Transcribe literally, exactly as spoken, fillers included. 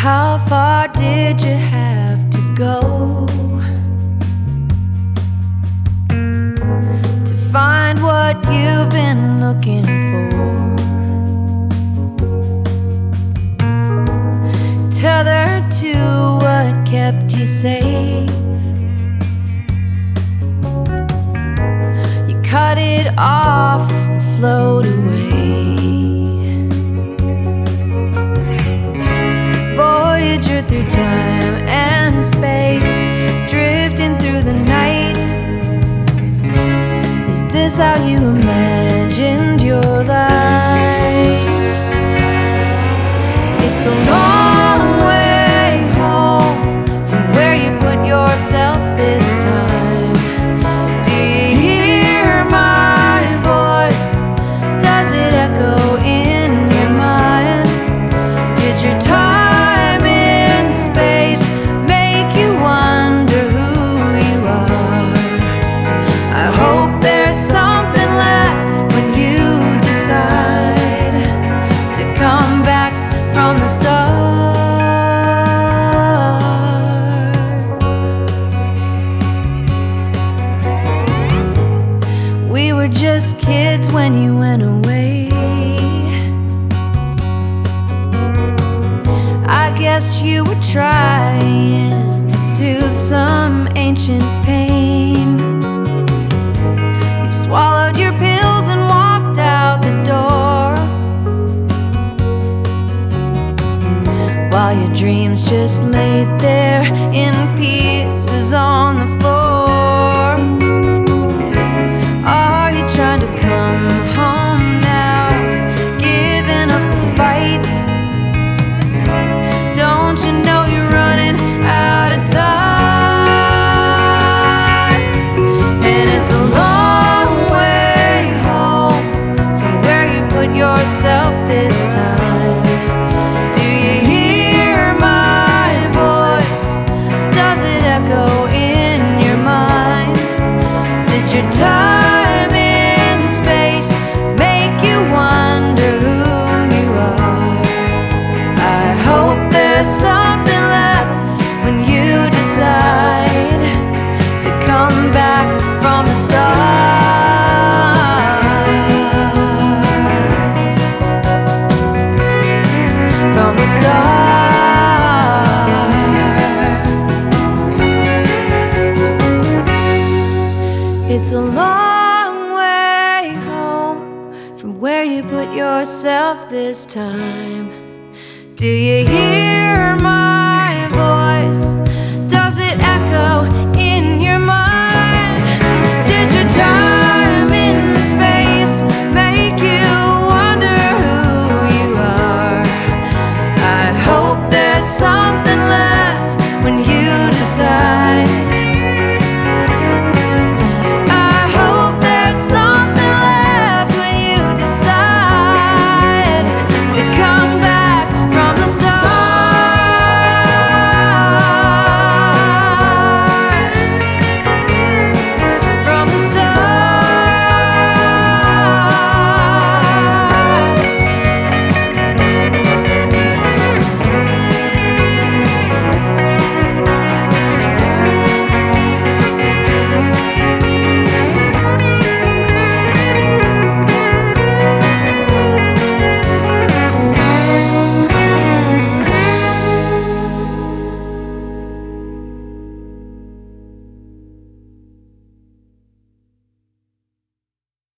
How far did you have to go to find what you've been looking for? Tethered to what kept you safe, you cut it off and float away. Voyager through time and space, drifting through the night. Is this how you imagined your life? It's a long way home from where you put yourself this time. Do you hear my voice? Does it echo in your mind? Did your time in space make you wonder who you are? I hope there's something left when you decide to come back from the stars. We were just kids when you went away. I guess you were trying to soothe some ancient pain. You swallowed your pills and walked out the door, while your dreams just laid there in pieces on the floor. Are you trying to come home now, giving up the fight? Don't you know you're running out of time? And it's a long way home from where you put yourself this time. Do you hear my voice? Does it echo in your mind? Did your time in space make you wonder who you are? I hope there's something left when you decide to come back from the stars. From the stars. It's a long way home from where you put yourself this time. Do you hear